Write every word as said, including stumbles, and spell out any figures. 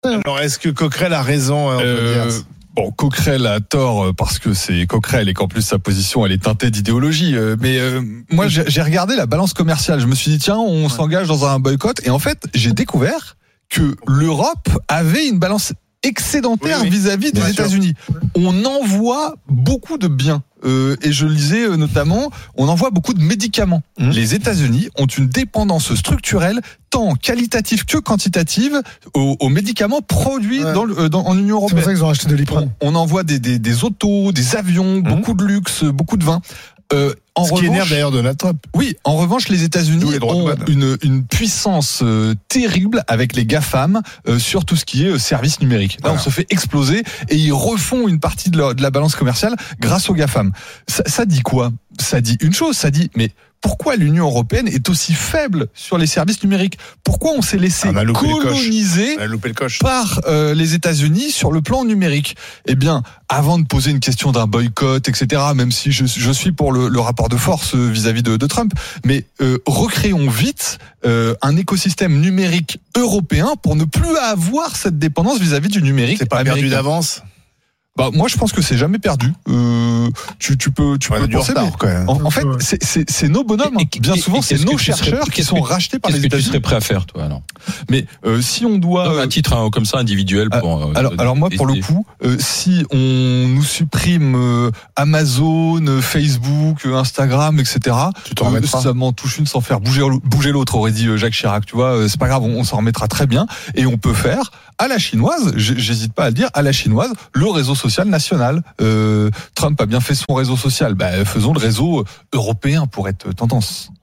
Alors, est-ce que Coquerel a raison, euh, Bon, Coquerel a tort parce que c'est Coquerel et qu'en plus sa position elle est teintée d'idéologie. Mais euh, moi j'ai, j'ai regardé la balance commerciale. Je me suis dit tiens, on ouais. s'engage dans un boycott et en fait j'ai découvert que l'Europe avait une balance excédentaire oui, oui. vis-à-vis des Bien États-Unis. Sûr. On envoie beaucoup de biens. Euh, et je lisais euh, notamment, on envoie beaucoup de médicaments. Mmh. Les États-Unis ont une dépendance structurelle tant qualitative que quantitative aux, aux médicaments produits ouais. dans, euh, dans, en Union européenne. C'est pour ça qu'ils ont acheté de l'Iprane. On, on envoie des, des, des autos, des avions, mmh. beaucoup de luxe, beaucoup de vin. Euh, en Ce qui revanche, énerve d'ailleurs Donald Trump. Oui, en revanche, les États-Unis les ont une, une puissance euh, terrible avec les GAFAM euh, sur tout ce qui est euh, services numériques. Là, voilà. on se fait exploser et ils refont une partie de la, de la balance commerciale grâce aux GAFAM. Ça, ça dit quoi ? Ça dit une chose, ça dit, mais pourquoi l'Union européenne est aussi faible sur les services numériques ? Pourquoi on s'est laissé ah, coloniser le par euh, les États-Unis sur le plan numérique ? Eh bien, avant de poser une question d'un boycott, et cetera, même si je, je suis pour le, le rapport de force vis-à-vis de, de Trump, mais euh, recréons vite euh, un écosystème numérique européen pour ne plus avoir cette dépendance vis-à-vis du numérique. C'est pas américain. Perdu d'avance ? Bah moi je pense que c'est jamais perdu. Euh, tu tu peux tu ouais, peux penser retard, quand même. En, en fait c'est c'est c'est nos bonhommes. Et, et, bien et, souvent et, c'est nos chercheurs serais, qui sont rachetés par les États-Unis. Qu'est-ce que tu serais prêt à faire toi alors ? Mais euh, si on doit non, à titre hein, comme ça individuel pour euh, alors alors moi pour le coup euh, si on nous supprime euh, Amazon, Facebook, Instagram, et cetera. Tu t'en euh, ça m'en touche une sans faire bouger bouger l'autre, aurait dit Jacques Chirac. Tu vois, c'est pas grave, on, on s'en remettra très bien et on peut faire à la chinoise. J'hésite pas à le dire, à la chinoise, le réseau social national. Euh, Trump a bien fait son réseau social. Bah, faisons le réseau européen pour être tendance.